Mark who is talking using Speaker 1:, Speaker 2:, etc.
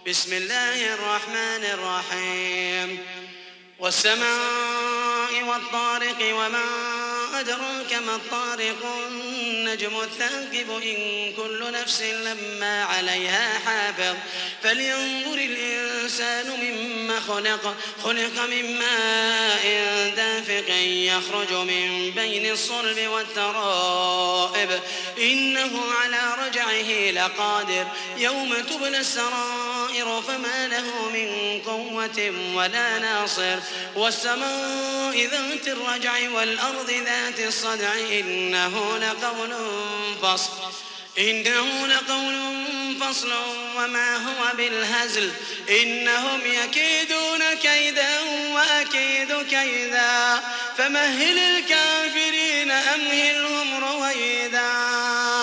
Speaker 1: بسم الله الرحمن الرحيم والسماء والطارق وما أدراك ما الطارق النجم الثاقب إن كل نفس لما عليها حافظ فلينظر الإنسان مما خلق من ماء دافق يخرج من بين الصلب والترائب إنه على رجعه لقادر يوم تبلى السرائر فما له من قوة ولا ناصر والسماء ذات الرجع والأرض ذات الصدع إنه لقول فصل وما هو بالهزل إنهم يكيدون كيدا وأكيد كيدا فمهل الكافرين أمهلهم رويدا.